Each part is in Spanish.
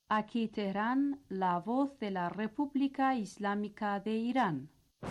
Aquí Teherán, la voz de la República Islámica de Irán.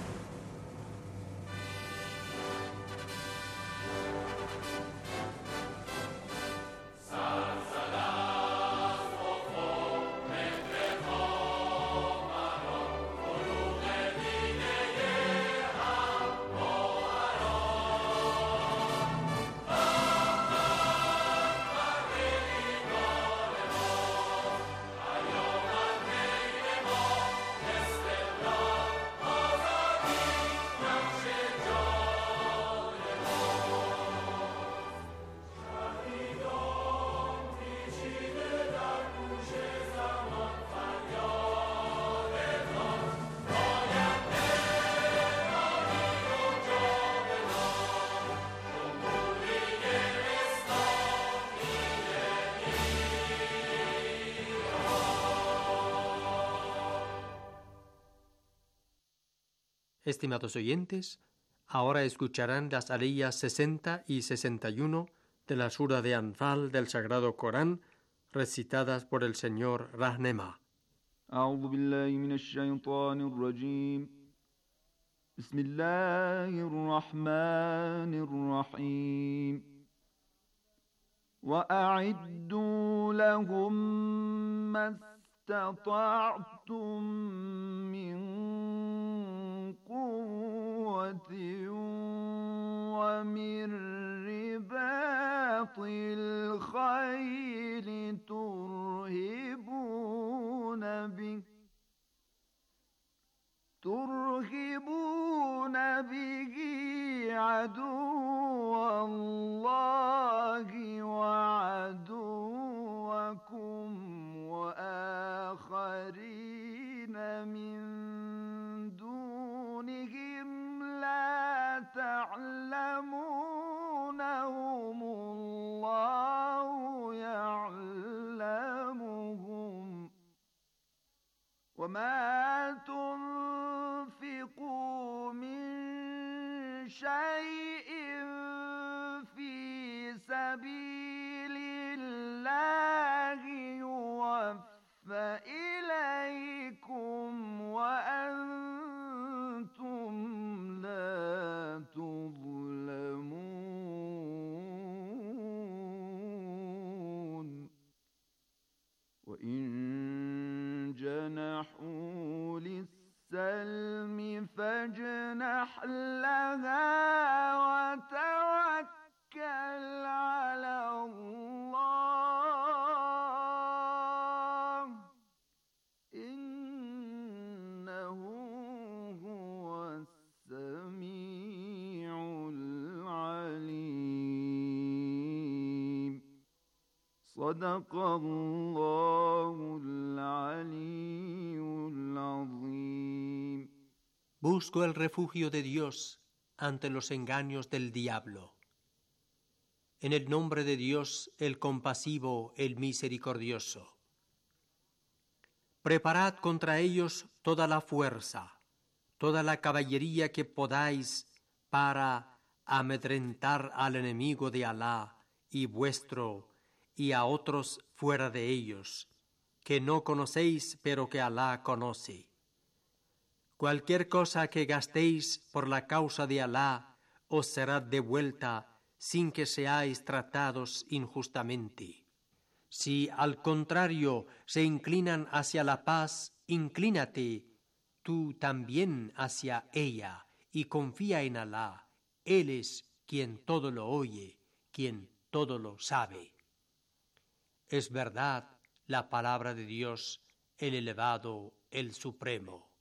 Estimados oyentes, ahora escucharán las aleyas 60 y 61 de la sura de Anfal del Sagrado Corán, recitadas por el señor Rahnema. أعوذ بالله من الشيطان الرجيم بسم الله الرحمن الرحيم وأعدوا لهم ما استطعتم من قوة ومن رباط الخيل ترهبون به عدو الله وعدوكم وآخرين من دونهم لا تعلمونهم الله يعلمهم وما تنفقوا من شيء في سبيل الله يوفى إليكم وأنتم لا تظلمون وإن جنحوا للسلم فاجنح لها وتوكل على الله إنه هو السميع العليم صدق الله العلي العظيم. Busco el refugio de Dios ante los engaños del diablo. En el nombre de Dios, el compasivo, el misericordioso. Preparad contra ellos toda la fuerza, toda la caballería que podáis para amedrentar al enemigo de Alá y vuestro y a otros fuera de ellos, que no conocéis pero que Alá conoce. Cualquier cosa que gastéis por la causa de Alá os será devuelta sin que seáis tratados injustamente. Si al contrario se inclinan hacia la paz, inclínate tú también hacia ella y confía en Alá. Él es quien todo lo oye, quien todo lo sabe. Es verdad la palabra de Dios, el elevado, el supremo.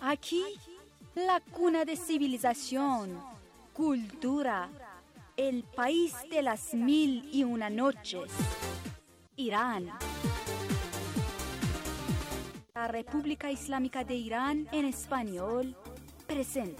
Aquí, la cuna de civilización, cultura, el país de las 1001 noches. Irán. La República Islámica de Irán en español presenta.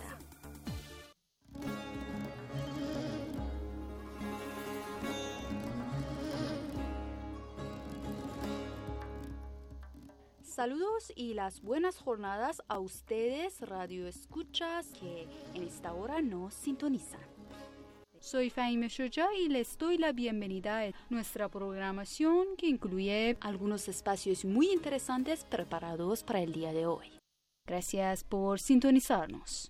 Saludos y las buenas jornadas a ustedes, radio escuchas que en esta hora nos sintonizan. Soy Fahime Shoja y les doy la bienvenida a nuestra programación que incluye algunos espacios muy interesantes preparados para el día de hoy. Gracias por sintonizarnos.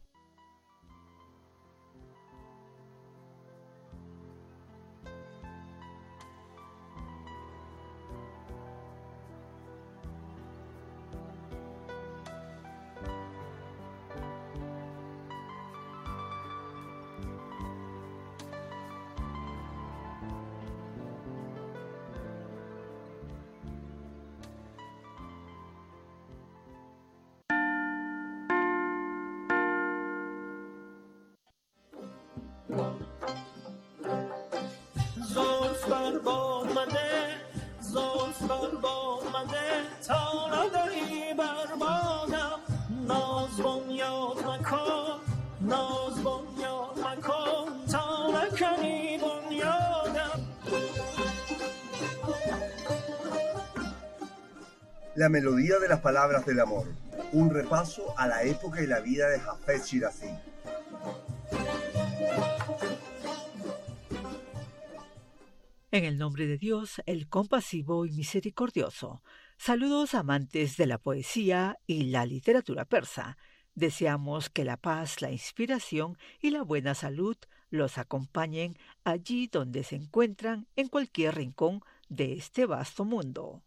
La melodía de las palabras del amor, un repaso a la época y la vida de Hafez Shirazi. En el nombre de Dios, el compasivo y misericordioso. Saludos amantes de la poesía y la literatura persa. Deseamos que la paz, la inspiración y la buena salud los acompañen allí donde se encuentran en cualquier rincón de este vasto mundo.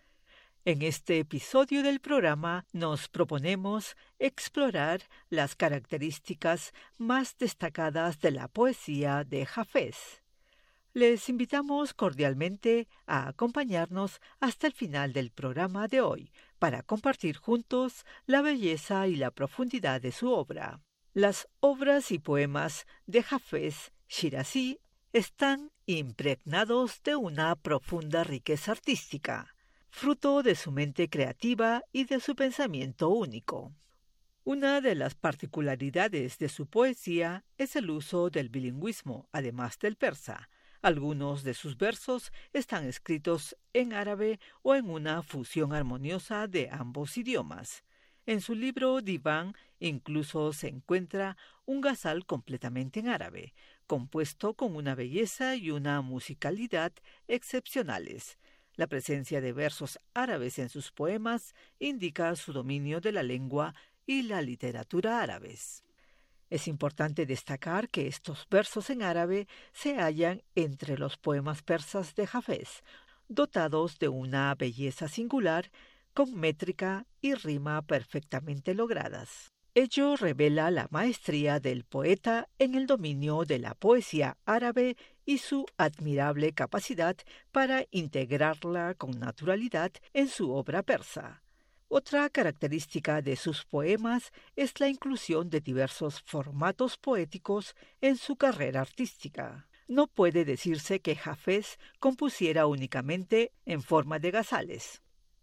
En este episodio del programa nos proponemos explorar las características más destacadas de la poesía de Hafez. Les invitamos cordialmente a acompañarnos hasta el final del programa de hoy para compartir juntos la belleza y la profundidad de su obra. Las obras y poemas de Hafez Shirazi están impregnados de una profunda riqueza artística, fruto de su mente creativa y de su pensamiento único. Una de las particularidades de su poesía es el uso del bilingüismo, además del persa. Algunos de sus versos están escritos en árabe o en una fusión armoniosa de ambos idiomas. En su libro Diván incluso se encuentra un ghazal completamente en árabe, compuesto con una belleza y una musicalidad excepcionales. La presencia de versos árabes en sus poemas indica su dominio de la lengua y la literatura árabes. Es importante destacar que estos versos en árabe se hallan entre los poemas persas de Hafez, dotados de una belleza singular, con métrica y rima perfectamente logradas. Ello revela la maestría del poeta en el dominio de la poesía árabe y su admirable capacidad para integrarla con naturalidad en su obra persa. Otra característica de sus poemas es la inclusión de diversos formatos poéticos en su carrera artística. No puede decirse que Hafez compusiera únicamente en forma de ghazales.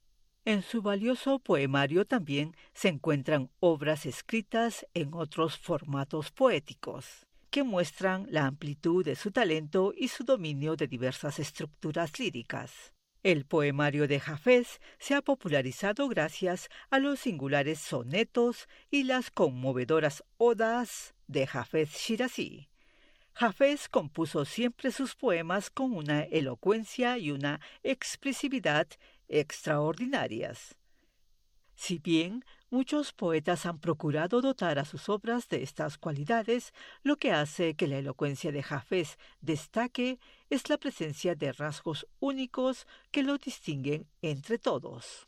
En su valioso poemario también se encuentran obras escritas en otros formatos poéticos, que muestran la amplitud de su talento y su dominio de diversas estructuras líricas. El poemario de Hafez se ha popularizado gracias a los singulares sonetos y las conmovedoras odas de Hafez Shirazi. Hafez compuso siempre sus poemas con una elocuencia y una expresividad extraordinarias. Si bien muchos poetas han procurado dotar a sus obras de estas cualidades, lo que hace que la elocuencia de Hafez destaque es la presencia de rasgos únicos que lo distinguen entre todos.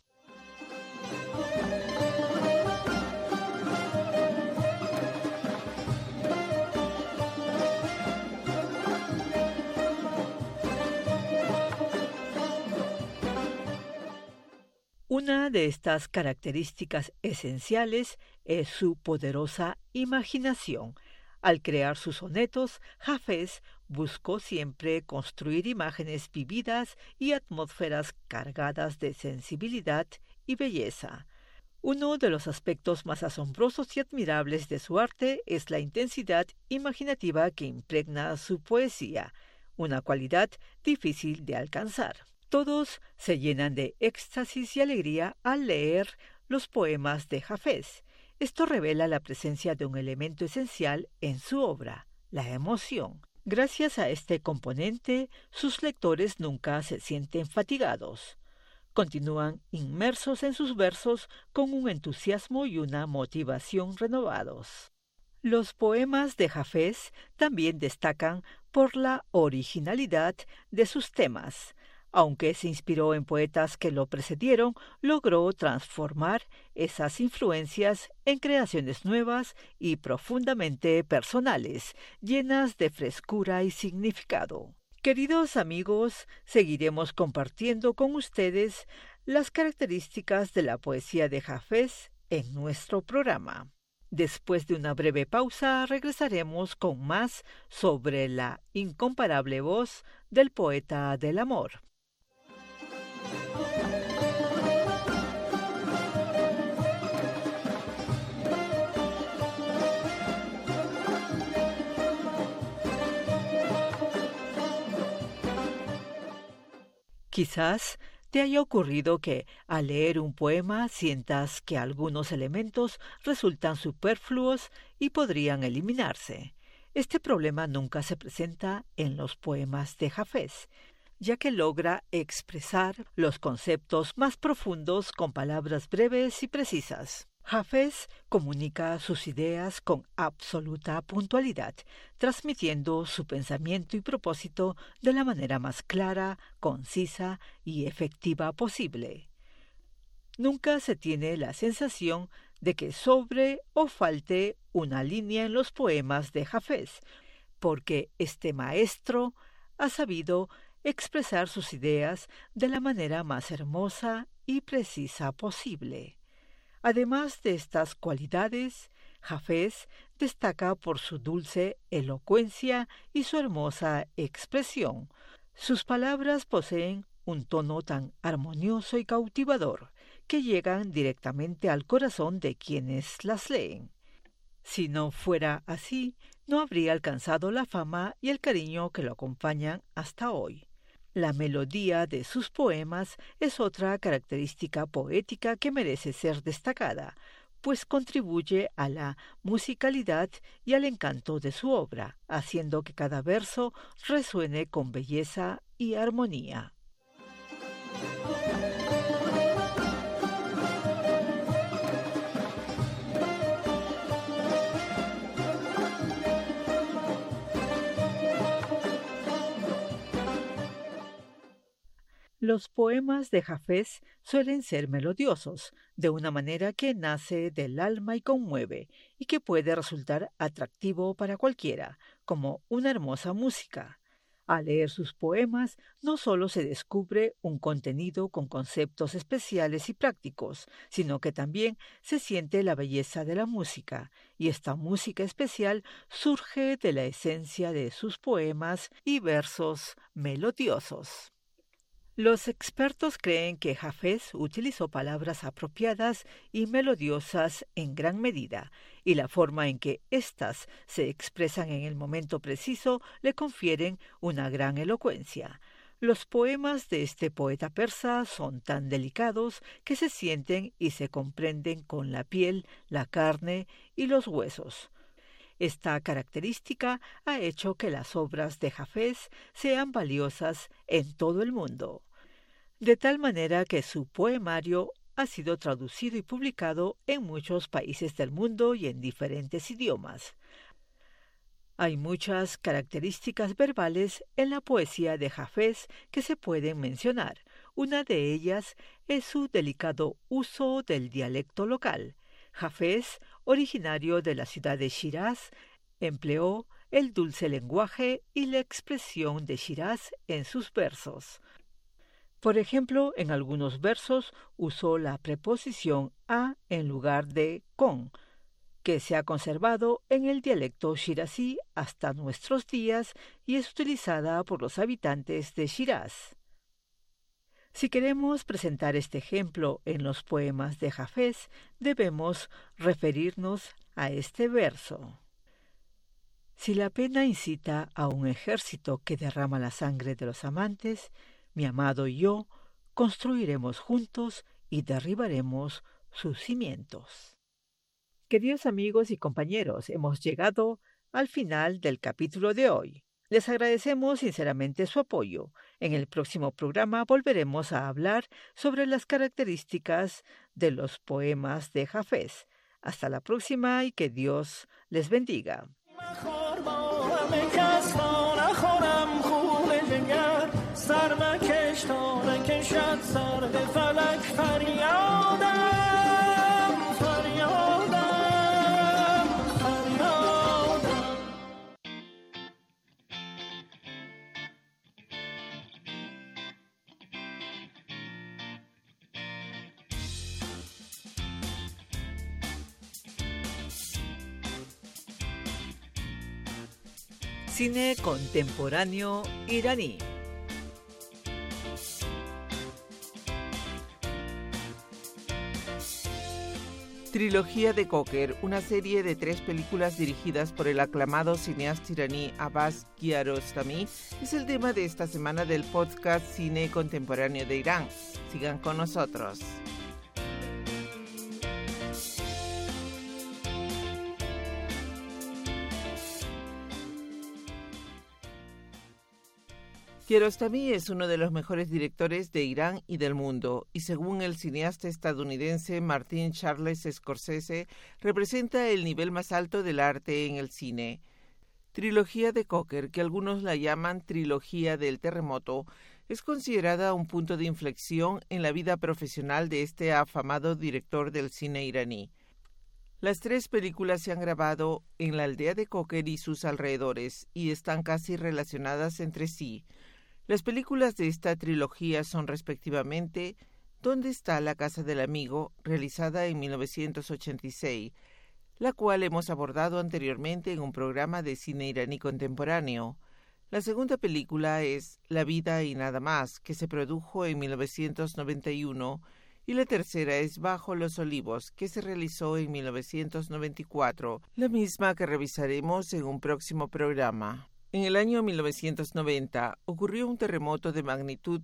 Una de estas características esenciales es su poderosa imaginación. Al crear sus sonetos, Hafez buscó siempre construir imágenes vividas y atmósferas cargadas de sensibilidad y belleza. Uno de los aspectos más asombrosos y admirables de su arte es la intensidad imaginativa que impregna su poesía, una cualidad difícil de alcanzar. Todos se llenan de éxtasis y alegría al leer los poemas de Hafez. Esto revela la presencia de un elemento esencial en su obra, la emoción. Gracias a este componente, sus lectores nunca se sienten fatigados. Continúan inmersos en sus versos con un entusiasmo y una motivación renovados. Los poemas de Hafez también destacan por la originalidad de sus temas. Aunque se inspiró en poetas que lo precedieron, logró transformar esas influencias en creaciones nuevas y profundamente personales, llenas de frescura y significado. Queridos amigos, seguiremos compartiendo con ustedes las características de la poesía de Hafez en nuestro programa. Después de una breve pausa, regresaremos con más sobre la incomparable voz del poeta del amor. Quizás te haya ocurrido que al leer un poema sientas que algunos elementos resultan superfluos y podrían eliminarse. Este problema nunca se presenta en los poemas de Hafez, ya que logra expresar los conceptos más profundos con palabras breves y precisas. Hafez comunica sus ideas con absoluta puntualidad, transmitiendo su pensamiento y propósito de la manera más clara, concisa y efectiva posible. Nunca se tiene la sensación de que sobre o falte una línea en los poemas de Hafez, porque este maestro ha sabido expresar sus ideas de la manera más hermosa y precisa posible. Además de estas cualidades, Hafez destaca por su dulce elocuencia y su hermosa expresión. Sus palabras poseen un tono tan armonioso y cautivador que llegan directamente al corazón de quienes las leen. Si no fuera así, no habría alcanzado la fama y el cariño que lo acompañan hasta hoy. La melodía de sus poemas es otra característica poética que merece ser destacada, pues contribuye a la musicalidad y al encanto de su obra, haciendo que cada verso resuene con belleza y armonía. Los poemas de Hafez suelen ser melodiosos, de una manera que nace del alma y conmueve, y que puede resultar atractivo para cualquiera, como una hermosa música. Al leer sus poemas, no solo se descubre un contenido con conceptos especiales y prácticos, sino que también se siente la belleza de la música, y esta música especial surge de la esencia de sus poemas y versos melodiosos. Los expertos creen que Hafez utilizó palabras apropiadas y melodiosas en gran medida, y la forma en que éstas se expresan en el momento preciso le confieren una gran elocuencia. Los poemas de este poeta persa son tan delicados que se sienten y se comprenden con la piel, la carne y los huesos. Esta característica ha hecho que las obras de Hafez sean valiosas en todo el mundo, de tal manera que su poemario ha sido traducido y publicado en muchos países del mundo y en diferentes idiomas. Hay muchas características verbales en la poesía de Hafez que se pueden mencionar. Una de ellas es su delicado uso del dialecto local. Hafez, originario de la ciudad de Shiraz, empleó el dulce lenguaje y la expresión de Shiraz en sus versos. Por ejemplo, en algunos versos usó la preposición a en lugar de con, que se ha conservado en el dialecto shirazí hasta nuestros días y es utilizada por los habitantes de Shiraz. Si queremos presentar este ejemplo en los poemas de Hafez, debemos referirnos a este verso. Si la pena incita a un ejército que derrama la sangre de los amantes, mi amado y yo construiremos juntos y derribaremos sus cimientos. Queridos amigos y compañeros, hemos llegado al final del capítulo de hoy. Les agradecemos sinceramente su apoyo. En el próximo programa volveremos a hablar sobre las características de los poemas de Hafez. Hasta la próxima y que Dios les bendiga. Cine contemporáneo iraní. Trilogía de Cocker, una serie de 3 películas dirigidas por el aclamado cineasta iraní Abbas Kiarostami, es el tema de esta semana del podcast Cine Contemporáneo de Irán. Sigan con nosotros. Kiarostami es uno de los mejores directores de Irán y del mundo, y según el cineasta estadounidense Martin Charles Scorsese, representa el nivel más alto del arte en el cine. Trilogía de Cocker, que algunos la llaman Trilogía del Terremoto, es considerada un punto de inflexión en la vida profesional de este afamado director del cine iraní. Las 3 películas se han grabado en la aldea de Cocker y sus alrededores, y están casi relacionadas entre sí. Las películas de esta trilogía son respectivamente ¿Dónde está la casa del amigo?, realizada en 1986, la cual hemos abordado anteriormente en un programa de cine iraní contemporáneo. La segunda película es La vida y nada más, que se produjo en 1991, y la tercera es Bajo los olivos, que se realizó en 1994, la misma que revisaremos en un próximo programa. En el año 1990 ocurrió un terremoto de magnitud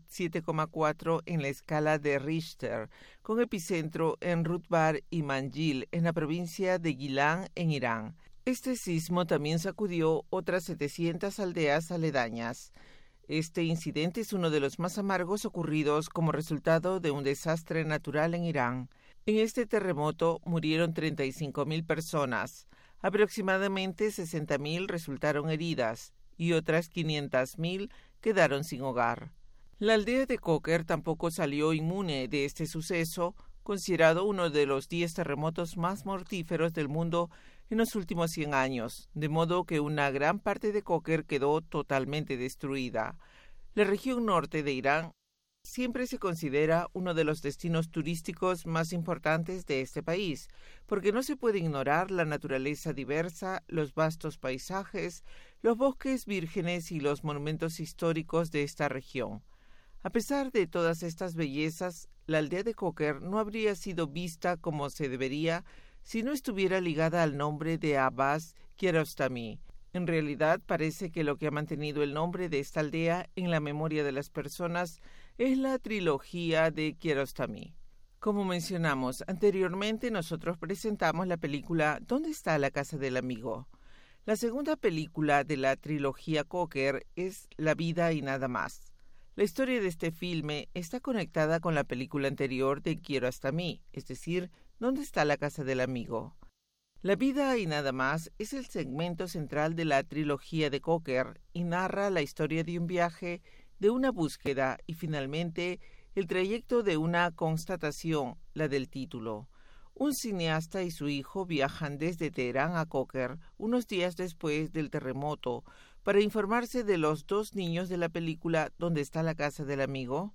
7,4 en la escala de Richter, con epicentro en Rutbar y Manjil, en la provincia de Gilán, en Irán. Este sismo también sacudió otras 700 aldeas aledañas. Este incidente es uno de los más amargos ocurridos como resultado de un desastre natural en Irán. En este terremoto murieron 35.000 personas. Aproximadamente 60.000 resultaron heridas y otras 500.000 quedaron sin hogar. La aldea de Cocker tampoco salió inmune de este suceso, considerado uno de los 10 terremotos más mortíferos del mundo en los últimos 100 años, de modo que una gran parte de Cocker quedó totalmente destruida. La región norte de Irán siempre se considera uno de los destinos turísticos más importantes de este país, porque no se puede ignorar la naturaleza diversa, los vastos paisajes, los bosques vírgenes y los monumentos históricos de esta región. A pesar de todas estas bellezas, la aldea de Cocker no habría sido vista como se debería si no estuviera ligada al nombre de Abbas Kiarostami. En realidad, parece que lo que ha mantenido el nombre de esta aldea en la memoria de las personas es la trilogía de Kiarostami. Como mencionamos anteriormente, nosotros presentamos la película ¿Dónde está la casa del amigo? La segunda película de la trilogía Cocker es La vida y nada más. La historia de este filme está conectada con la película anterior de Kiarostami, es decir, ¿Dónde está la casa del amigo? La vida y nada más es el segmento central de la trilogía de Cocker y narra la historia de un viaje, de una búsqueda y finalmente el trayecto de una constatación, la del título. Un cineasta y su hijo viajan desde Teherán a Cocker unos días después del terremoto para informarse de los 2 niños de la película ¿Dónde está la casa del amigo?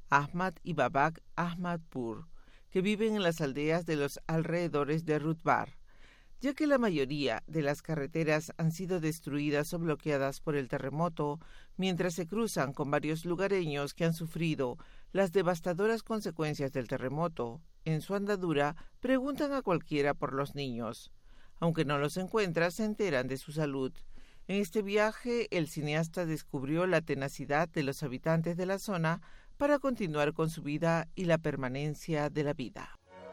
Ahmad y Babak Ahmadpur, que viven en las aldeas de los alrededores de Rutbar. Ya que la mayoría de las carreteras han sido destruidas o bloqueadas por el terremoto, mientras se cruzan con varios lugareños que han sufrido las devastadoras consecuencias del terremoto, en su andadura preguntan a cualquiera por los niños. Aunque no los encuentra, se enteran de su salud. En este viaje, el cineasta descubrió la tenacidad de los habitantes de la zona para continuar con su vida y la permanencia de la vida.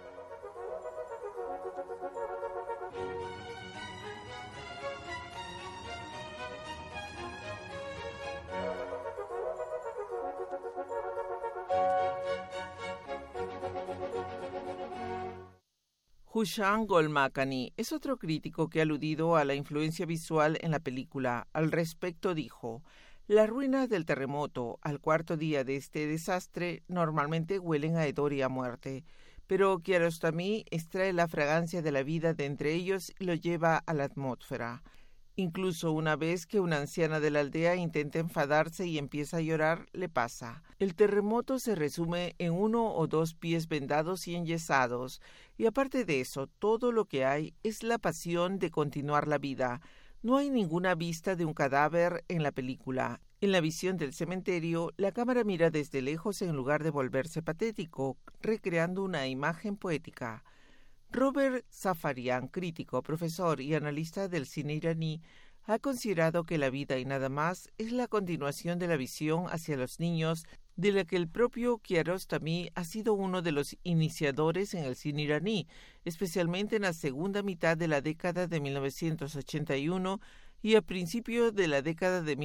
Hushan Golmakani es otro crítico que ha aludido a la influencia visual en la película. Al respecto dijo: las ruinas del terremoto al cuarto día de este desastre normalmente huelen a hedor y a muerte, pero Kiarostami extrae la fragancia de la vida de entre ellos y lo lleva a la atmósfera. Incluso una vez que una anciana de la aldea intenta enfadarse y empieza a llorar, le pasa. El terremoto se resume en 1 o 2 pies vendados y enyesados, y aparte de eso, todo lo que hay es la pasión de continuar la vida. No hay ninguna vista de un cadáver en la película. En la visión del cementerio, la cámara mira desde lejos en lugar de volverse patético, recreando una imagen poética. Robert Safarian, crítico, profesor y analista del cine iraní, ha considerado que La vida y nada más es la continuación de la visión hacia los niños de la que el propio Kiarostami ha sido uno de los iniciadores en el cine iraní, especialmente en la segunda mitad de la década de 1981 y a principios de la década de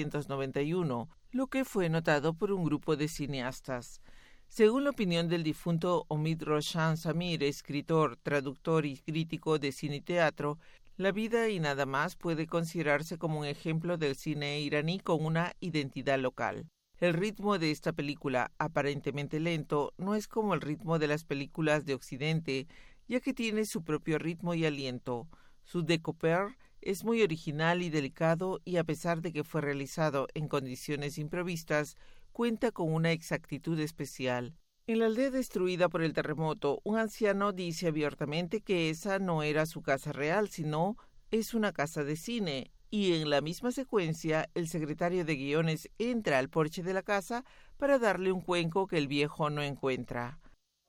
1991, lo que fue notado por un grupo de cineastas. Según la opinión del difunto Omid Roshan Samir, escritor, traductor y crítico de cine y teatro, La vida y nada más puede considerarse como un ejemplo del cine iraní con una identidad local. El ritmo de esta película, aparentemente lento, no es como el ritmo de las películas de Occidente, ya que tiene su propio ritmo y aliento. Su découper es muy original y delicado y a pesar de que fue realizado en condiciones improvistas, cuenta con una exactitud especial. En la aldea destruida por el terremoto, un anciano dice abiertamente que esa no era su casa real, sino es una casa de cine, y en la misma secuencia el secretario de guiones entra al porche de la casa para darle un cuenco que el viejo no encuentra.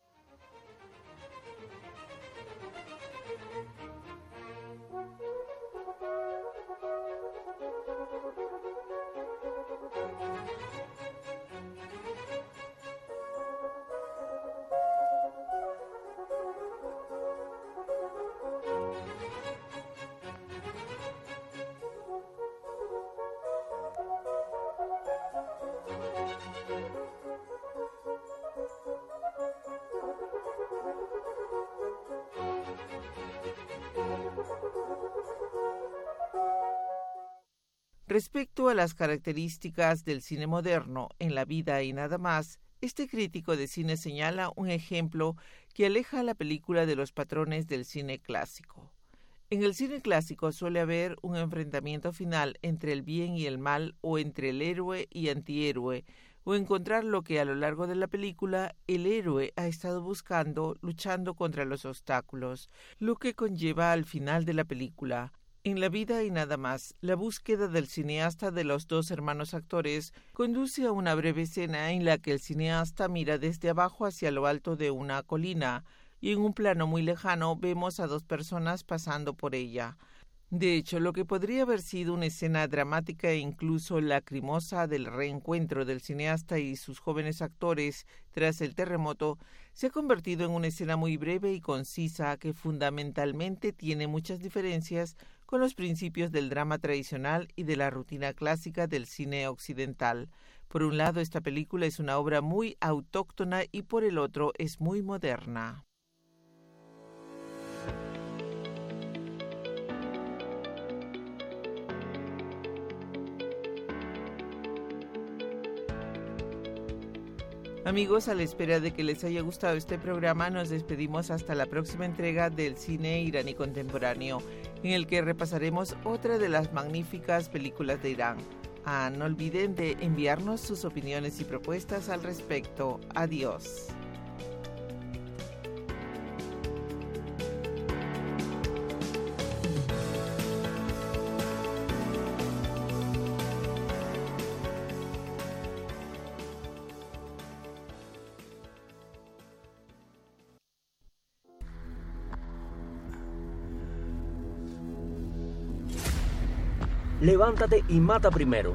Respecto a las características del cine moderno en La vida y nada más, este crítico de cine señala un ejemplo que aleja a la película de los patrones del cine clásico. En el cine clásico suele haber un enfrentamiento final entre el bien y el mal o entre el héroe y antihéroe, o encontrar lo que a lo largo de la película el héroe ha estado buscando, luchando contra los obstáculos, lo que conlleva al final de la película. En La vida y nada más, la búsqueda del cineasta de los dos hermanos actores conduce a una breve escena en la que el cineasta mira desde abajo hacia lo alto de una colina y en un plano muy lejano vemos a dos personas pasando por ella. De hecho, lo que podría haber sido una escena dramática e incluso lacrimosa del reencuentro del cineasta y sus jóvenes actores tras el terremoto, se ha convertido en una escena muy breve y concisa que fundamentalmente tiene muchas diferencias con los principios del drama tradicional y de la rutina clásica del cine occidental. Por un lado, esta película es una obra muy autóctona y por el otro es muy moderna. Amigos, a la espera de que les haya gustado este programa, nos despedimos hasta la próxima entrega del cine iraní contemporáneo, en el que repasaremos otra de las magníficas películas de Irán. No olviden de enviarnos sus opiniones y propuestas al respecto. Adiós. Levántate y mata primero.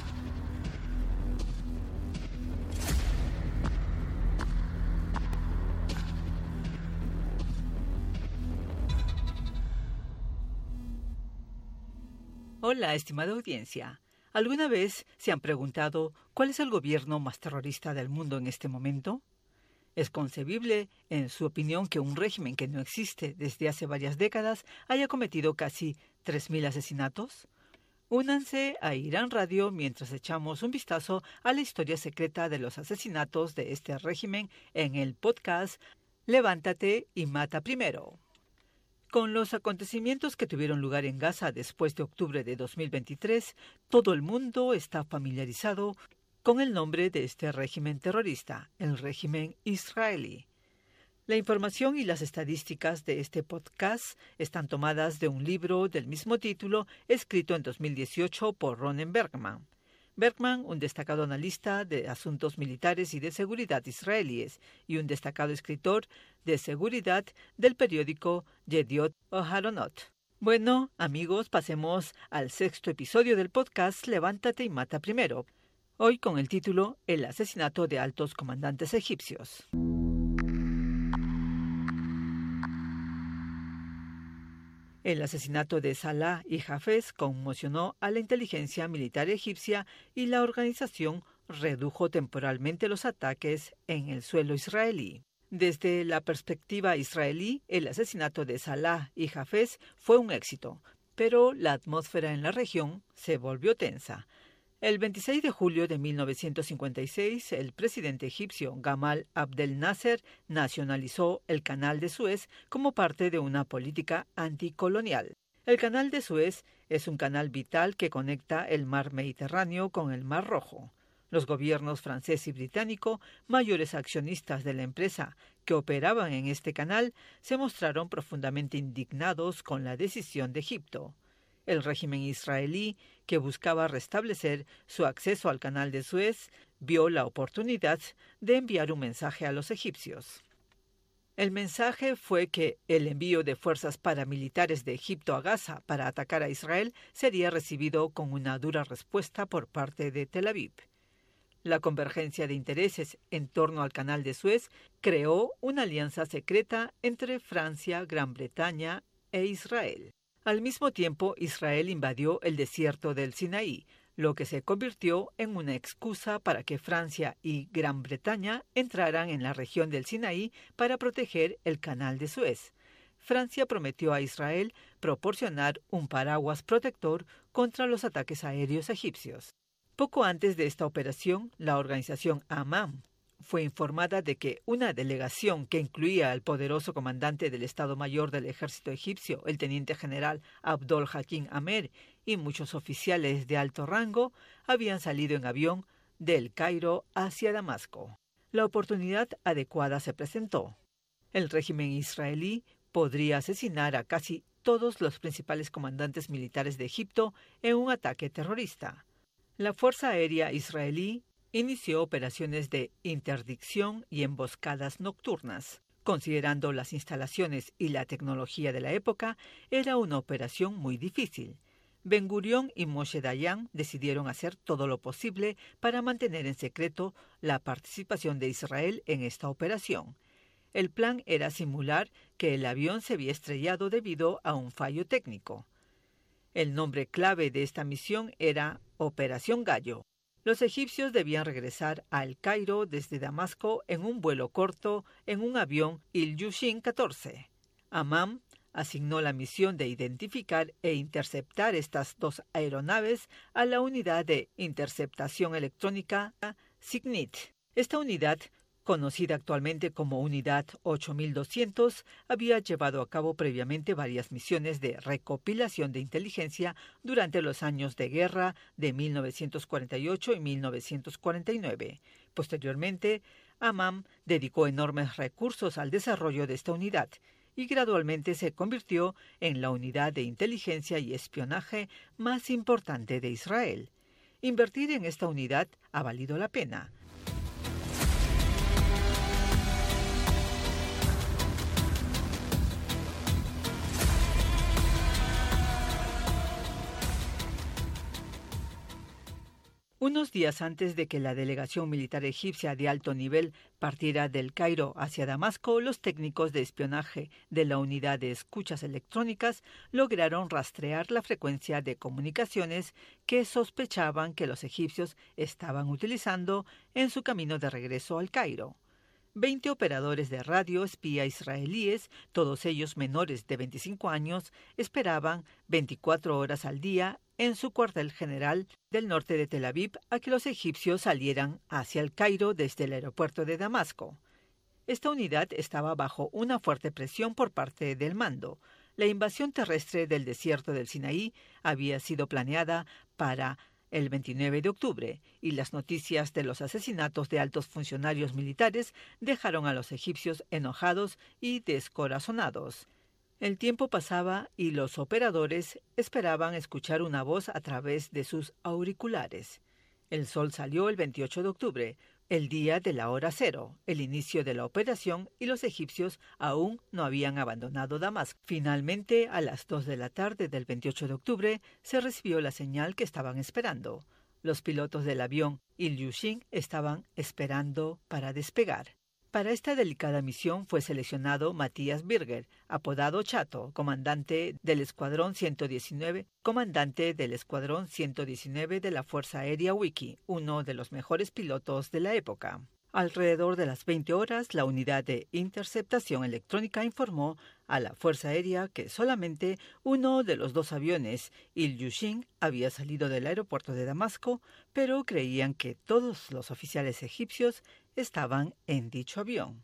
Hola, estimada audiencia. ¿Alguna vez se han preguntado cuál es el gobierno más terrorista del mundo en este momento? ¿Es concebible, en su opinión, que un régimen que no existe desde hace varias décadas haya cometido casi 3.000 asesinatos? Únanse a Irán Radio mientras echamos un vistazo a la historia secreta de los asesinatos de este régimen en el podcast Levántate y mata primero. Con los acontecimientos que tuvieron lugar en Gaza después de octubre de 2023, todo el mundo está familiarizado con el nombre de este régimen terrorista, el régimen israelí. La información y las estadísticas de este podcast están tomadas de un libro del mismo título escrito en 2018 por Ronen Bergman. Bergman, un destacado analista de asuntos militares y de seguridad israelíes y un destacado escritor de seguridad del periódico Yediot Aharonot. Bueno, amigos, pasemos al 6º episodio del podcast Levántate y mata primero, hoy con el título El asesinato de altos comandantes egipcios. El asesinato de Salah y Hafez conmocionó a la inteligencia militar egipcia y la organización redujo temporalmente los ataques en el suelo israelí. Desde la perspectiva israelí, el asesinato de Salah y Hafez fue un éxito, pero la atmósfera en la región se volvió tensa. El 26 de julio de 1956, el presidente egipcio Gamal Abdel Nasser nacionalizó el Canal de Suez como parte de una política anticolonial. El Canal de Suez es un canal vital que conecta el mar Mediterráneo con el Mar Rojo. Los gobiernos francés y británico, mayores accionistas de la empresa que operaban en este canal, se mostraron profundamente indignados con la decisión de Egipto. El régimen israelí, que buscaba restablecer su acceso al Canal de Suez, vio la oportunidad de enviar un mensaje a los egipcios. El mensaje fue que el envío de fuerzas paramilitares de Egipto a Gaza para atacar a Israel sería recibido con una dura respuesta por parte de Tel Aviv. La convergencia de intereses en torno al Canal de Suez creó una alianza secreta entre Francia, Gran Bretaña e Israel. Al mismo tiempo, Israel invadió el desierto del Sinaí, lo que se convirtió en una excusa para que Francia y Gran Bretaña entraran en la región del Sinaí para proteger el Canal de Suez. Francia prometió a Israel proporcionar un paraguas protector contra los ataques aéreos egipcios. Poco antes de esta operación, la organización Amán fue informada de que una delegación que incluía al poderoso comandante del Estado Mayor del Ejército egipcio, el teniente general Abdol Hakim Amer, y muchos oficiales de alto rango, habían salido en avión del Cairo hacia Damasco. La oportunidad adecuada se presentó. El régimen israelí podría asesinar a casi todos los principales comandantes militares de Egipto en un ataque terrorista. La Fuerza Aérea Israelí inició operaciones de interdicción y emboscadas nocturnas. Considerando las instalaciones y la tecnología de la época, era una operación muy difícil. Ben Gurión y Moshe Dayan decidieron hacer todo lo posible para mantener en secreto la participación de Israel en esta operación. El plan era simular que el avión se había estrellado debido a un fallo técnico. El nombre clave de esta misión era Operación Gallo. Los egipcios debían regresar a El Cairo desde Damasco en un vuelo corto en un avión Ilyushin 14. Amán asignó la misión de identificar e interceptar estas dos aeronaves a la unidad de interceptación electrónica SIGINT. Esta unidad conocida actualmente como Unidad 8200, había llevado a cabo previamente varias misiones de recopilación de inteligencia durante los años de guerra de 1948 y 1949. Posteriormente, Amman dedicó enormes recursos al desarrollo de esta unidad y gradualmente se convirtió en la unidad de inteligencia y espionaje más importante de Israel. Invertir en esta unidad ha valido la pena. Unos días antes de que la delegación militar egipcia de alto nivel partiera del Cairo hacia Damasco, los técnicos de espionaje de la unidad de escuchas electrónicas lograron rastrear la frecuencia de comunicaciones que sospechaban que los egipcios estaban utilizando en su camino de regreso al Cairo. 20 operadores de radio espía israelíes, todos ellos menores de 25 años, esperaban 24 horas al día en su cuartel general del norte de Tel Aviv a que los egipcios salieran hacia el Cairo desde el aeropuerto de Damasco. Esta unidad estaba bajo una fuerte presión por parte del mando. La invasión terrestre del desierto del Sinaí había sido planeada para el 29 de octubre, y las noticias de los asesinatos de altos funcionarios militares dejaron a los egipcios enojados y descorazonados. El tiempo pasaba y los operadores esperaban escuchar una voz a través de sus auriculares. El sol salió el 28 de octubre, el día de la hora cero, el inicio de la operación, y los egipcios aún no habían abandonado Damasco. Finalmente, a las 2 de la tarde del 28 de octubre, se recibió la señal que estaban esperando. Los pilotos del avión Ilyushin estaban esperando para despegar. Para esta delicada misión fue seleccionado Matías Birger, apodado Chato, comandante del Escuadrón 119 de la Fuerza Aérea Wiki, uno de los mejores pilotos de la época. Alrededor de las 20 horas, la unidad de interceptación electrónica informó a la Fuerza Aérea que solamente uno de los dos aviones, Ilyushin, había salido del aeropuerto de Damasco, pero creían que todos los oficiales egipcios estaban en dicho avión.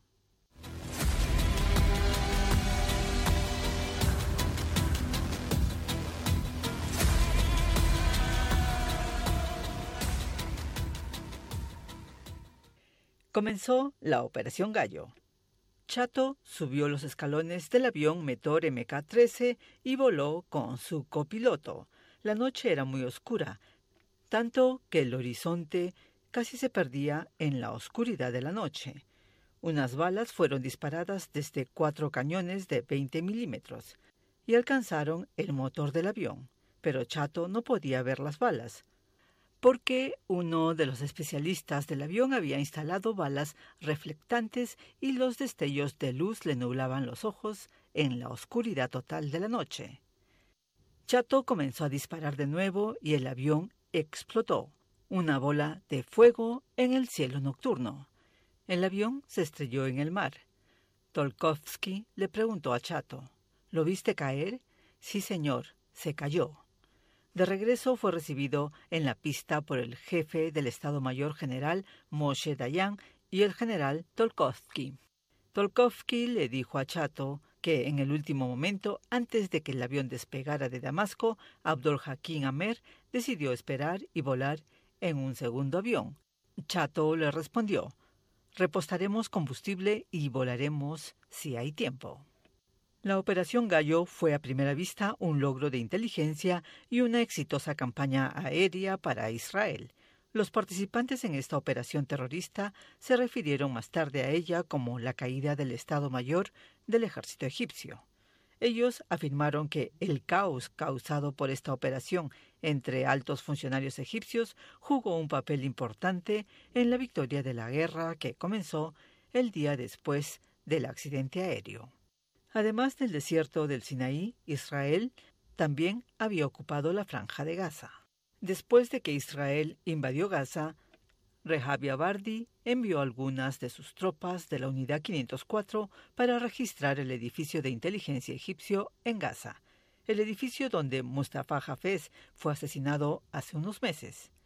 Comenzó la Operación Gallo. Chato subió los escalones del avión Metor Mk-13 y voló con su copiloto. La noche era muy oscura, tanto que el horizonte casi se perdía en la oscuridad de la noche. Unas balas fueron disparadas desde 4 cañones de 20 milímetros y alcanzaron el motor del avión, pero Chato no podía ver las balas, porque uno de los especialistas del avión había instalado balas reflectantes y los destellos de luz le nublaban los ojos en la oscuridad total de la noche. Chato comenzó a disparar de nuevo y el avión explotó, una bola de fuego en el cielo nocturno. El avión se estrelló en el mar. Tolkovsky le preguntó a Chato, ¿lo viste caer? Sí, señor, se cayó. De regreso fue recibido en la pista por el jefe del Estado Mayor General Moshe Dayan y el general Tolkovsky. Tolkovsky le dijo a Chato que en el último momento, antes de que el avión despegara de Damasco, Abdul Hakim Amer decidió esperar y volar en un segundo avión. Chato le respondió, repostaremos combustible y volaremos si hay tiempo. La Operación Gallo fue a primera vista un logro de inteligencia y una exitosa campaña aérea para Israel. Los participantes en esta operación terrorista se refirieron más tarde a ella como la caída del Estado Mayor del ejército egipcio. Ellos afirmaron que el caos causado por esta operación entre altos funcionarios egipcios jugó un papel importante en la victoria de la guerra que comenzó el día después del accidente aéreo. Además del desierto del Sinaí, Israel también había ocupado la Franja de Gaza. Después de que Israel invadió Gaza, Rehabi Abardi envió algunas de sus tropas de la Unidad 504 para registrar el edificio de inteligencia egipcio en Gaza, el edificio donde Mustafa Hafez fue asesinado hace unos meses.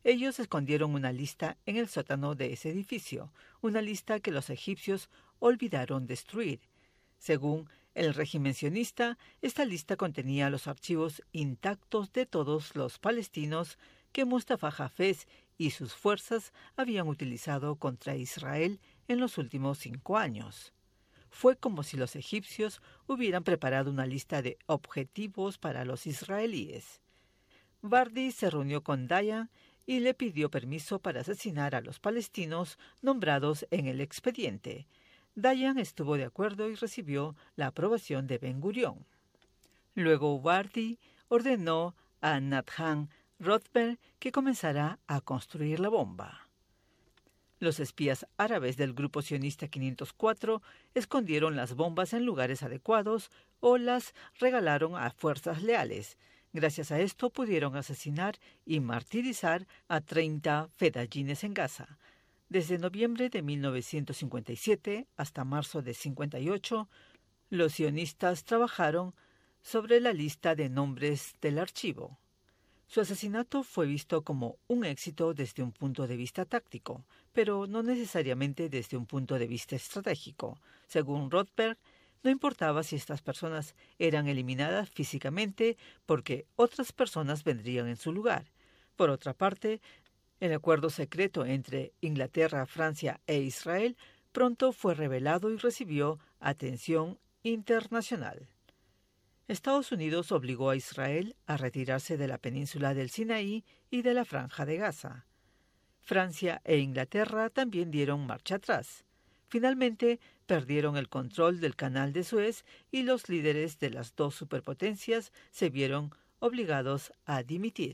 Ellos escondieron una lista en el sótano de ese edificio, una lista que los egipcios olvidaron destruir. Según el régimen sionista, esta lista contenía los archivos intactos de todos los palestinos que Mustafa Hafez y sus fuerzas habían utilizado contra Israel en los últimos 5 años. Fue como si los egipcios hubieran preparado una lista de objetivos para los israelíes. Vardi se reunió con Dayan y le pidió permiso para asesinar a los palestinos nombrados en el expediente. Dayan estuvo de acuerdo y recibió la aprobación de Ben Gurión. Luego Vardi ordenó a Nathan Rothberg que comenzara a construir la bomba. Los espías árabes del grupo sionista 504 escondieron las bombas en lugares adecuados o las regalaron a fuerzas leales. Gracias a esto pudieron asesinar y martirizar a 30 fedayines en Gaza. Desde noviembre de 1957 hasta marzo de 58, los sionistas trabajaron sobre la lista de nombres del archivo. Su asesinato fue visto como un éxito desde un punto de vista táctico, pero no necesariamente desde un punto de vista estratégico. Según Rothberg, no importaba si estas personas eran eliminadas físicamente porque otras personas vendrían en su lugar. Por otra parte, el acuerdo secreto entre Inglaterra, Francia e Israel pronto fue revelado y recibió atención internacional. Estados Unidos obligó a Israel a retirarse de la península del Sinaí y de la Franja de Gaza. Francia e Inglaterra también dieron marcha atrás. Finalmente, perdieron el control del Canal de Suez y los líderes de las dos superpotencias se vieron obligados a dimitir.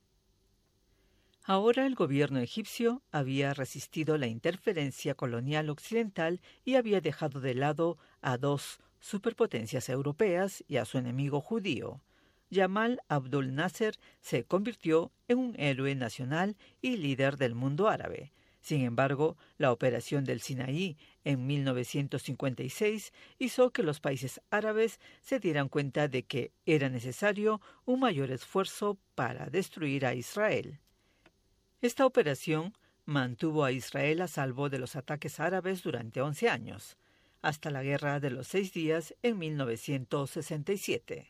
Ahora el gobierno egipcio había resistido la interferencia colonial occidental y había dejado de lado a dos superpotencias europeas y a su enemigo judío. Yamal Abdul Nasser se convirtió en un héroe nacional y líder del mundo árabe. Sin embargo, la operación del Sinaí en 1956 hizo que los países árabes se dieran cuenta de que era necesario un mayor esfuerzo para destruir a Israel. Esta operación mantuvo a Israel a salvo de los ataques árabes durante 11 años, hasta la Guerra de los 6 Días en 1967.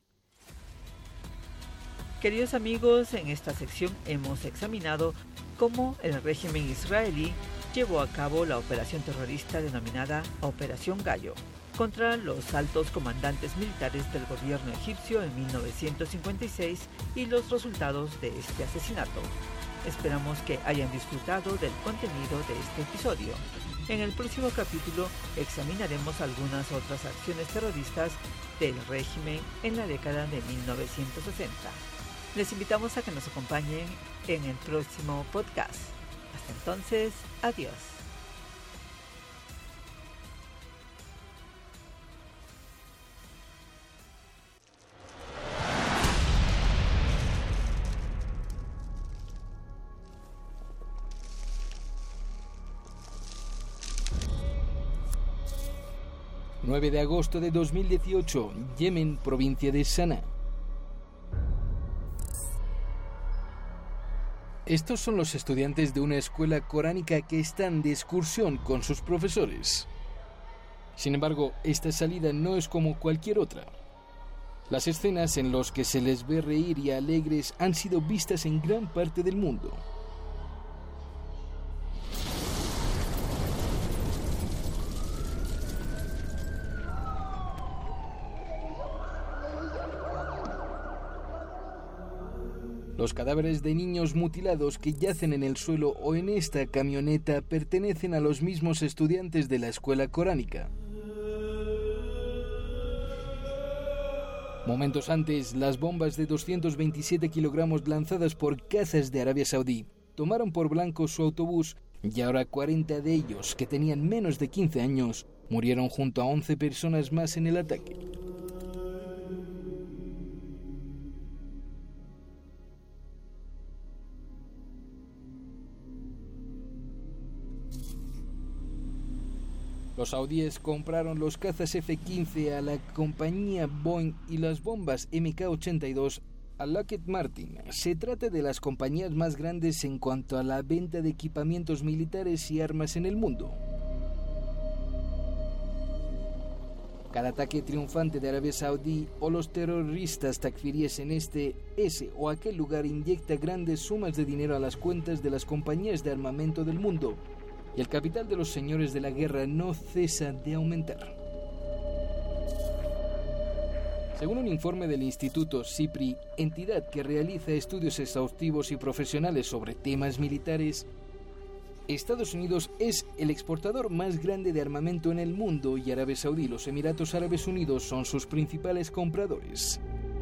Queridos amigos, en esta sección hemos examinado cómo el régimen israelí llevó a cabo la operación terrorista denominada Operación Gallo contra los altos comandantes militares del gobierno egipcio en 1956 y los resultados de este asesinato. Esperamos que hayan disfrutado del contenido de este episodio. En el próximo capítulo examinaremos algunas otras acciones terroristas del régimen en la década de 1960. Les invitamos a que nos acompañen en el próximo podcast. Hasta entonces, adiós. El 9 de agosto de 2018, Yemen, provincia de Saná. Estos son los estudiantes de una escuela coránica que están de excursión con sus profesores. Sin embargo, esta salida no es como cualquier otra. Las escenas en las que se les ve reír y alegres han sido vistas en gran parte del mundo. Los cadáveres de niños mutilados que yacen en el suelo o en esta camioneta pertenecen a los mismos estudiantes de la escuela coránica. Momentos antes, las bombas de 227 kilogramos lanzadas por cazas de Arabia Saudí tomaron por blanco su autobús y ahora 40 de ellos, que tenían menos de 15 años, murieron junto a 11 personas más en el ataque. Los saudíes compraron los cazas F-15 a la compañía Boeing y las bombas MK-82 a Lockheed Martin. Se trata de las compañías más grandes en cuanto a la venta de equipamientos militares y armas en el mundo. Cada ataque triunfante de Arabia Saudí o los terroristas takfiríes en ese o aquel lugar inyecta grandes sumas de dinero a las cuentas de las compañías de armamento del mundo, y el capital de los señores de la guerra no cesa de aumentar. Según un informe del Instituto SIPRI, entidad que realiza estudios exhaustivos y profesionales sobre temas militares, Estados Unidos es el exportador más grande de armamento en el mundo y Arabia Saudí y los Emiratos Árabes Unidos son sus principales compradores.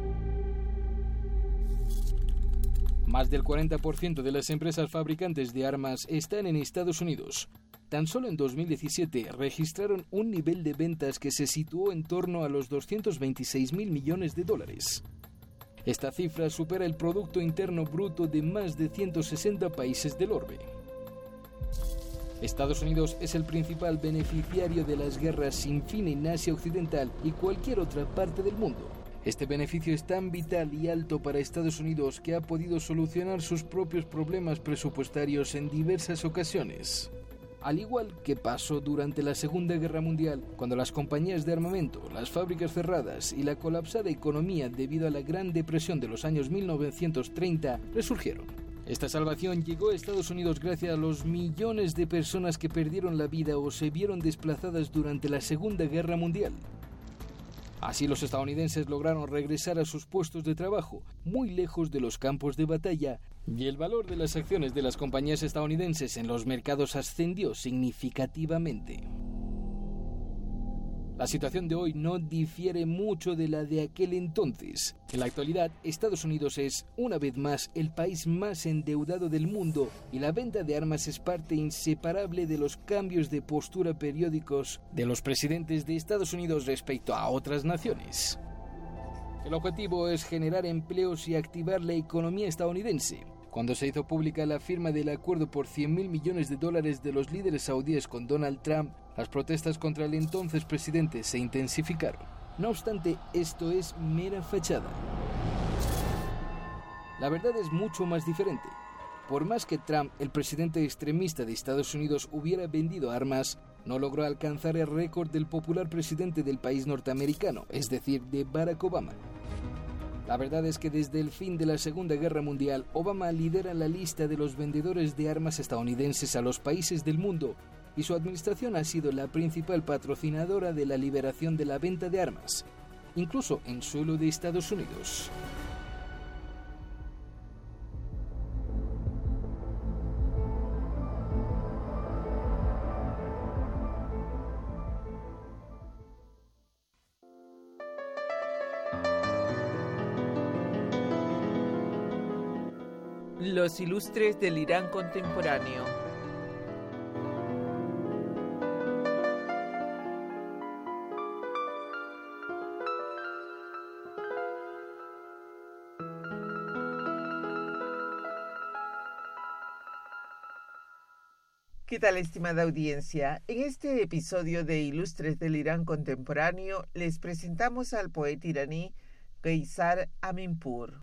Más del 40% de las empresas fabricantes de armas están en Estados Unidos. Tan solo en 2017 registraron un nivel de ventas que se situó en torno a los 226.000 millones de dólares. Esta cifra supera el Producto Interno Bruto de más de 160 países del orbe. Estados Unidos es el principal beneficiario de las guerras sin fin en Asia Occidental y cualquier otra parte del mundo. Este beneficio es tan vital y alto para Estados Unidos que ha podido solucionar sus propios problemas presupuestarios en diversas ocasiones. Al igual que pasó durante la Segunda Guerra Mundial, cuando las compañías de armamento, las fábricas cerradas y la colapsada economía debido a la Gran Depresión de los años 1930 resurgieron. Esta salvación llegó a Estados Unidos gracias a los millones de personas que perdieron la vida o se vieron desplazadas durante la Segunda Guerra Mundial. Así los estadounidenses lograron regresar a sus puestos de trabajo, muy lejos de los campos de batalla, y el valor de las acciones de las compañías estadounidenses en los mercados ascendió significativamente. La situación de hoy no difiere mucho de la de aquel entonces. En la actualidad, Estados Unidos es, una vez más, el país más endeudado del mundo y la venta de armas es parte inseparable de los cambios de postura periódicos de los presidentes de Estados Unidos respecto a otras naciones. El objetivo es generar empleos y activar la economía estadounidense. Cuando se hizo pública la firma del acuerdo por $100.000 millones de los líderes saudíes con Donald Trump, las protestas contra el entonces presidente se intensificaron. No obstante, esto es mera fachada. La verdad es mucho más diferente. Por más que Trump, el presidente extremista de Estados Unidos, hubiera vendido armas, no logró alcanzar el récord del popular presidente del país norteamericano, es decir, de Barack Obama. La verdad es que desde el fin de la Segunda Guerra Mundial, Obama lidera la lista de los vendedores de armas estadounidenses a los países del mundo y su administración ha sido la principal patrocinadora de la liberación de la venta de armas, incluso en suelo de Estados Unidos. Los ilustres del Irán contemporáneo. ¿Qué tal, estimada audiencia? En este episodio de Ilustres del Irán contemporáneo les presentamos al poeta iraní Qeisar Aminpour.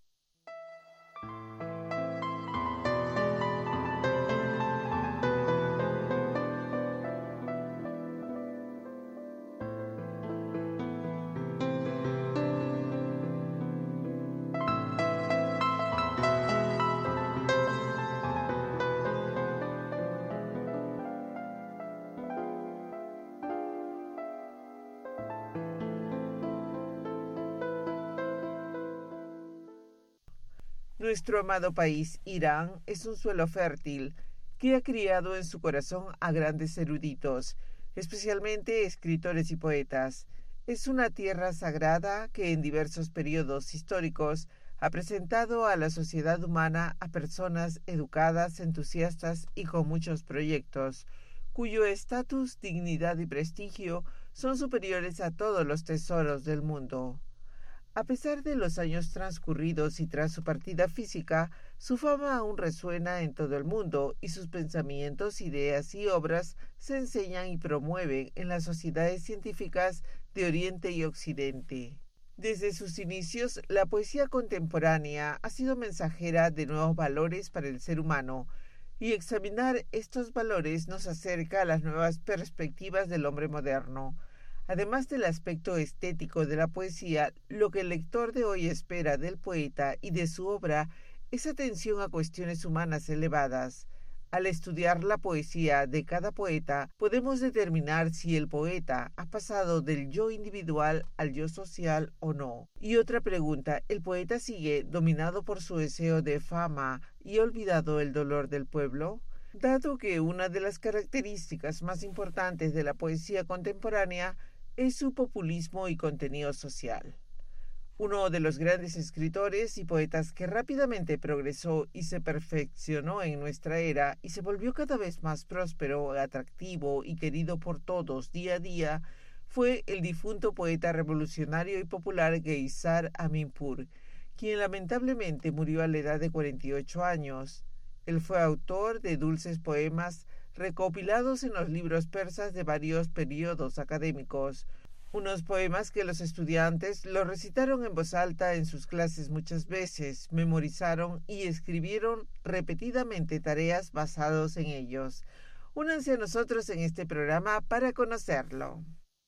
Nuestro amado país, Irán, es un suelo fértil que ha criado en su corazón a grandes eruditos, especialmente escritores y poetas. Es una tierra sagrada que en diversos periodos históricos ha presentado a la sociedad humana a personas educadas, entusiastas y con muchos proyectos, cuyo estatus, dignidad y prestigio son superiores a todos los tesoros del mundo. A pesar de los años transcurridos y tras su partida física, su fama aún resuena en todo el mundo y sus pensamientos, ideas y obras se enseñan y promueven en las sociedades científicas de Oriente y Occidente. Desde sus inicios, la poesía contemporánea ha sido mensajera de nuevos valores para el ser humano, y examinar estos valores nos acerca a las nuevas perspectivas del hombre moderno. Además del aspecto estético de la poesía, lo que el lector de hoy espera del poeta y de su obra es atención a cuestiones humanas elevadas. Al estudiar la poesía de cada poeta, podemos determinar si el poeta ha pasado del yo individual al yo social o no. Y otra pregunta, ¿el poeta sigue dominado por su deseo de fama y olvidado el dolor del pueblo? Dado que una de las características más importantes de la poesía contemporánea es su populismo y contenido social. Uno de los grandes escritores y poetas que rápidamente progresó y se perfeccionó en nuestra era y se volvió cada vez más próspero, atractivo y querido por todos día a día, fue el difunto poeta revolucionario y popular Geisar Aminpur, quien lamentablemente murió a la edad de 48 años. Él fue autor de dulces poemas recopilados en los libros persas de varios periodos académicos, unos poemas que los estudiantes lo recitaron en voz alta en sus clases muchas veces, memorizaron y escribieron repetidamente tareas basadas en ellos. Únanse a nosotros en este programa para conocerlo.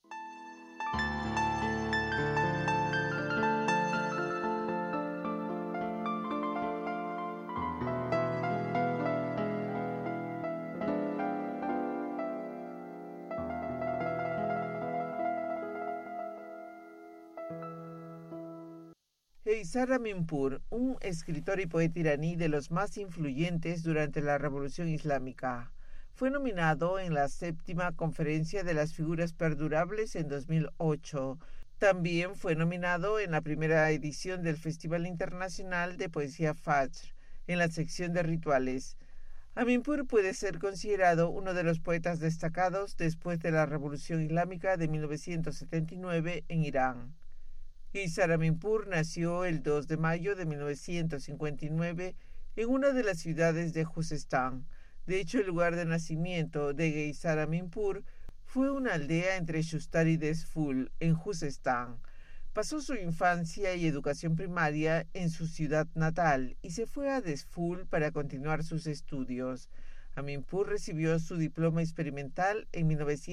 Geisar Aminpur, un escritor y poeta iraní de los más influyentes durante la Revolución Islámica, fue nominado en la 7ª Conferencia de las Figuras Perdurables en 2008. También fue nominado en la primera edición del Festival Internacional de Poesía Fajr, en la sección de rituales. Aminpur puede ser considerado uno de los poetas destacados después de la Revolución Islámica de 1979 en Irán. Geisar Aminpur nació el 2 de mayo de 1959 en una de las ciudades de Juzestán. De hecho, el lugar de nacimiento de Geisar Aminpur fue una aldea entre Shustar y Desful, en Juzestán. Pasó su infancia y educación primaria en su ciudad natal y se fue a Desful para continuar sus estudios. Aminpur recibió su diploma experimental en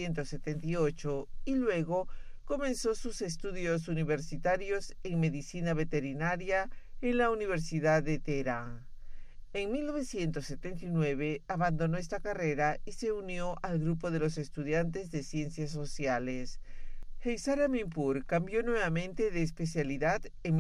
1978 y luego comenzó sus estudios universitarios en medicina veterinaria en la Universidad de Teherán. En 1979 abandonó esta carrera y se unió al grupo de los estudiantes de ciencias sociales. Geisar Aminpur cambió nuevamente de especialidad en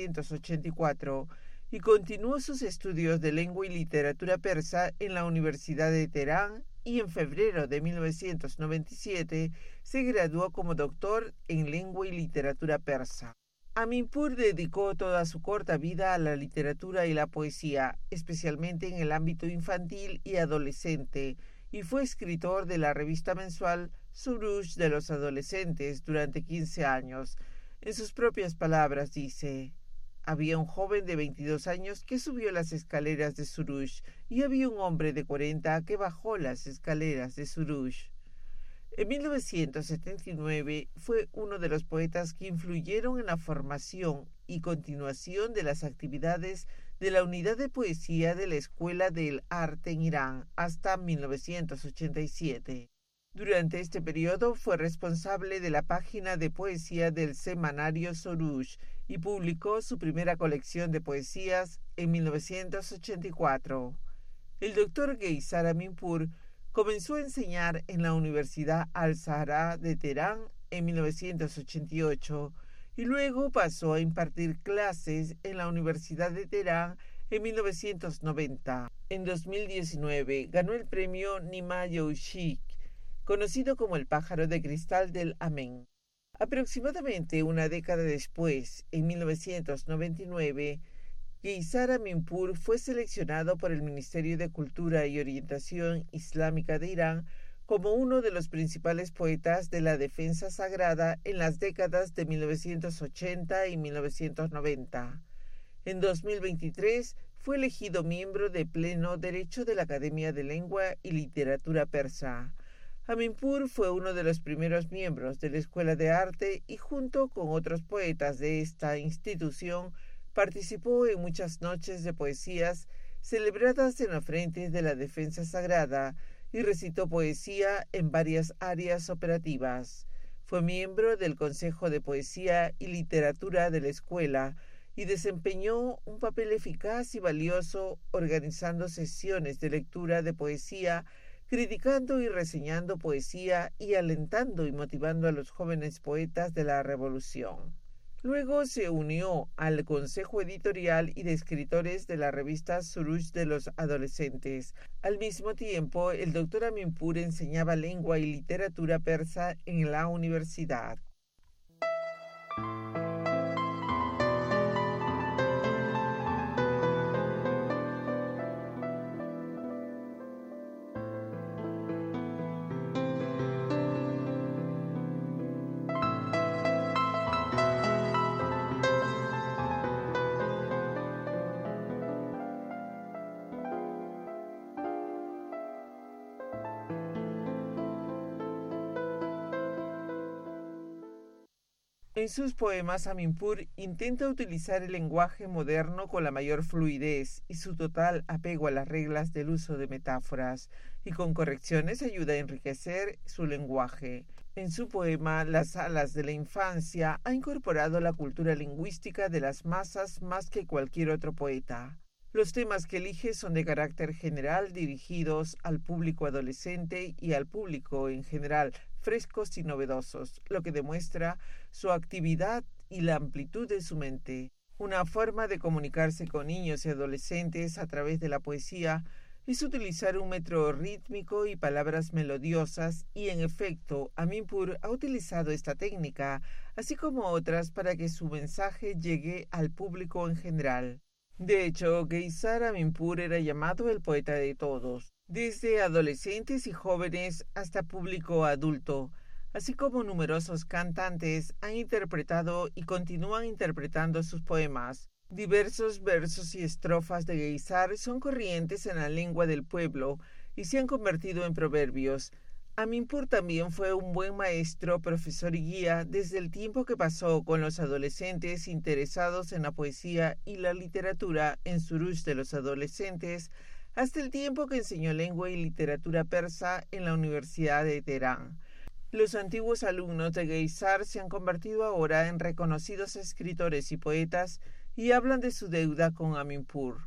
1984 y continuó sus estudios de lengua y literatura persa en la Universidad de Teherán, y en febrero de 1997 se graduó como doctor en lengua y literatura persa. Aminpur dedicó toda su corta vida a la literatura y la poesía, especialmente en el ámbito infantil y adolescente, y fue escritor de la revista mensual Surush de los adolescentes durante 15 años. En sus propias palabras dice: había un joven de 22 años que subió las escaleras de Surush y había un hombre de 40 que bajó las escaleras de Surush. En 1979 fue uno de los poetas que influyeron en la formación y continuación de las actividades de la unidad de poesía de la Escuela del Arte en Irán hasta 1987. Durante este periodo fue responsable de la página de poesía del semanario Surush y publicó su primera colección de poesías en 1984. El doctor Geisar Aminpur comenzó a enseñar en la Universidad Al-Zahra de Teherán en 1988 y luego pasó a impartir clases en la Universidad de Teherán en 1990. En 2019 ganó el premio Nima Youshik, conocido como el pájaro de cristal del Amén. Aproximadamente una década después, en 1999, Geisar Aminpur fue seleccionado por el Ministerio de Cultura y Orientación Islámica de Irán como uno de los principales poetas de la defensa sagrada en las décadas de 1980 y 1990. En 2023 fue elegido miembro de pleno derecho de la Academia de Lengua y Literatura Persa. Aminpur fue uno de los primeros miembros de la Escuela de Arte y junto con otros poetas de esta institución participó en muchas noches de poesías celebradas en los frentes de la defensa sagrada y recitó poesía en varias áreas operativas. Fue miembro del Consejo de Poesía y Literatura de la Escuela y desempeñó un papel eficaz y valioso organizando sesiones de lectura de poesía, criticando y reseñando poesía y alentando y motivando a los jóvenes poetas de la Revolución. Luego se unió al consejo editorial y de escritores de la revista Suruj de los adolescentes. Al mismo tiempo, el doctor Aminpur enseñaba lengua y literatura persa en la universidad. En sus poemas, Aminpur intenta utilizar el lenguaje moderno con la mayor fluidez y su total apego a las reglas del uso de metáforas, y con correcciones ayuda a enriquecer su lenguaje. En su poema Las alas de la infancia ha incorporado la cultura lingüística de las masas más que cualquier otro poeta. Los temas que elige son de carácter general, dirigidos al público adolescente y al público en general, frescos y novedosos, lo que demuestra su actividad y la amplitud de su mente. Una forma de comunicarse con niños y adolescentes a través de la poesía es utilizar un metro rítmico y palabras melodiosas, y en efecto, Aminpur ha utilizado esta técnica, así como otras, para que su mensaje llegue al público en general. De hecho, Geisar Aminpur era llamado el poeta de todos, desde adolescentes y jóvenes hasta público adulto, así como numerosos cantantes han interpretado y continúan interpretando sus poemas. Diversos versos y estrofas de Geisar son corrientes en la lengua del pueblo y se han convertido en proverbios. Aminpur también fue un buen maestro, profesor y guía desde el tiempo que pasó con los adolescentes interesados en la poesía y la literatura en Suruj de los adolescentes, hasta el tiempo que enseñó lengua y literatura persa en la Universidad de Teherán. Los antiguos alumnos de Geisar se han convertido ahora en reconocidos escritores y poetas y hablan de su deuda con Aminpur.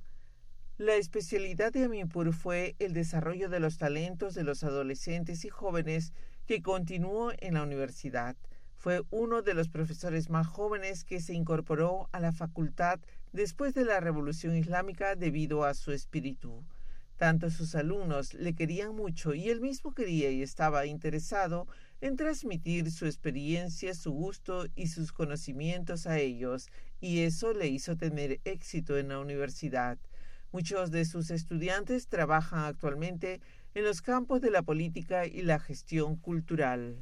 La especialidad de Aminpur fue el desarrollo de los talentos de los adolescentes y jóvenes, que continuó en la universidad. Fue uno de los profesores más jóvenes que se incorporó a la facultad después de la Revolución Islámica debido a su espíritu. Tanto sus alumnos le querían mucho y él mismo quería y estaba interesado en transmitir su experiencia, su gusto y sus conocimientos a ellos, y eso le hizo tener éxito en la universidad. Muchos de sus estudiantes trabajan actualmente en los campos de la política y la gestión cultural.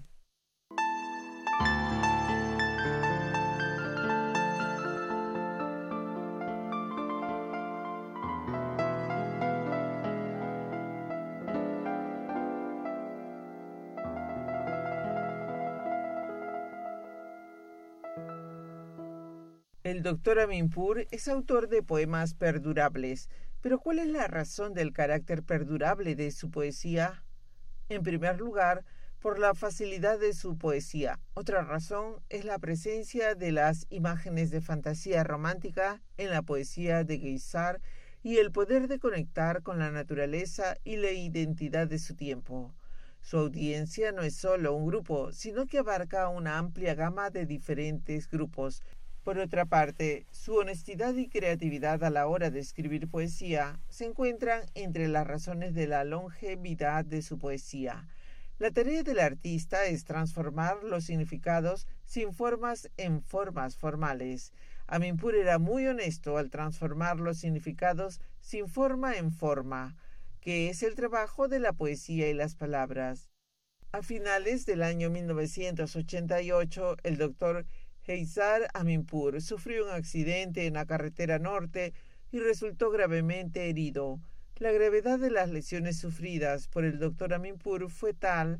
El doctor Aminpur es autor de poemas perdurables, pero ¿cuál es la razón del carácter perdurable de su poesía? En primer lugar, por la facilidad de su poesía. Otra razón es la presencia de las imágenes de fantasía romántica en la poesía de Geisar y el poder de conectar con la naturaleza y la identidad de su tiempo. Su audiencia no es solo un grupo, sino que abarca una amplia gama de diferentes grupos. Por otra parte, su honestidad y creatividad a la hora de escribir poesía se encuentran entre las razones de la longevidad de su poesía. La tarea del artista es transformar los significados sin formas en formas formales. Aminpur era muy honesto al transformar los significados sin forma en forma, que es el trabajo de la poesía y las palabras. A finales del año 1988, el doctor Geisar Aminpur sufrió un accidente en la carretera norte y resultó gravemente herido. La gravedad de las lesiones sufridas por el doctor Aminpur fue tal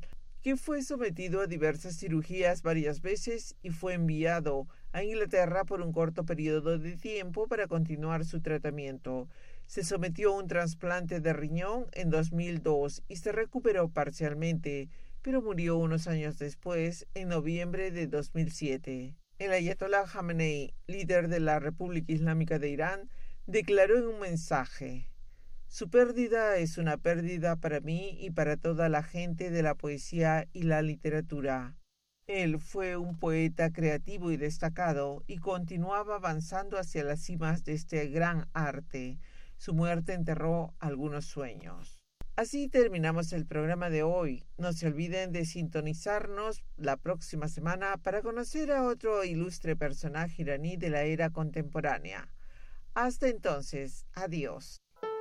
que fue sometido a diversas cirugías varias veces y fue enviado a Inglaterra por un corto periodo de tiempo para continuar su tratamiento. Se sometió a un trasplante de riñón en 2002 y se recuperó parcialmente, pero murió unos años después, en noviembre de 2007. El Ayatollah Jamenei, líder de la República Islámica de Irán, declaró en un mensaje: «Su pérdida es una pérdida para mí y para toda la gente de la poesía y la literatura». Él fue un poeta creativo y destacado y continuaba avanzando hacia las cimas de este gran arte. Su muerte enterró algunos sueños. Así terminamos el programa de hoy. No se olviden de sintonizarnos la próxima semana para conocer a otro ilustre personaje iraní de la era contemporánea. Hasta entonces, adiós.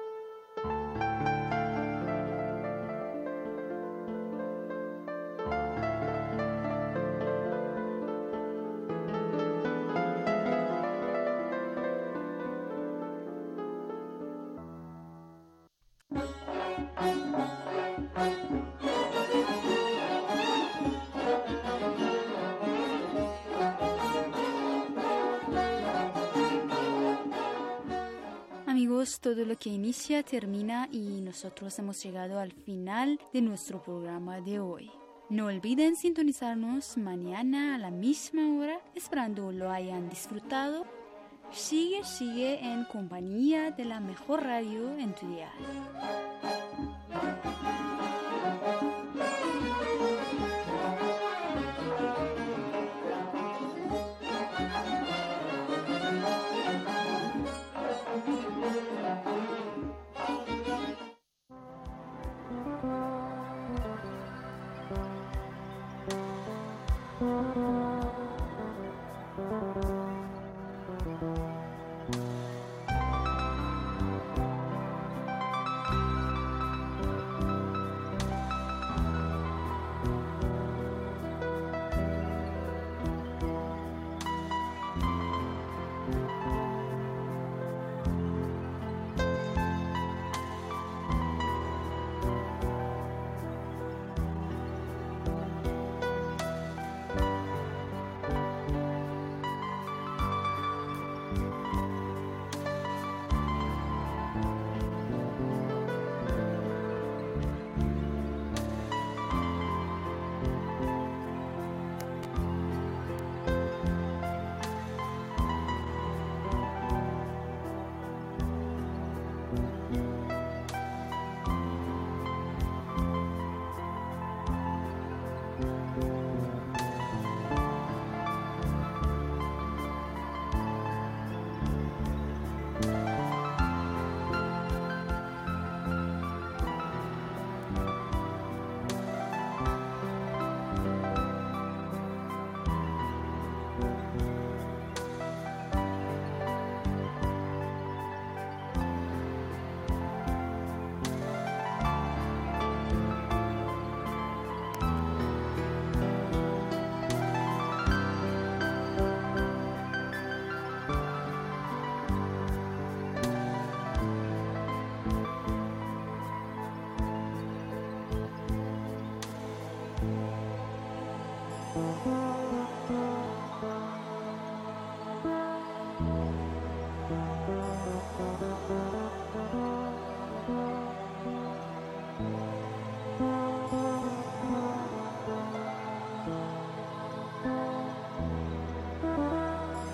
Amigos, todo lo que inicia termina y nosotros hemos llegado al final de nuestro programa de hoy. No olviden sintonizarnos mañana a la misma hora, esperando lo hayan disfrutado. Sigue en compañía de la mejor radio en tu dial.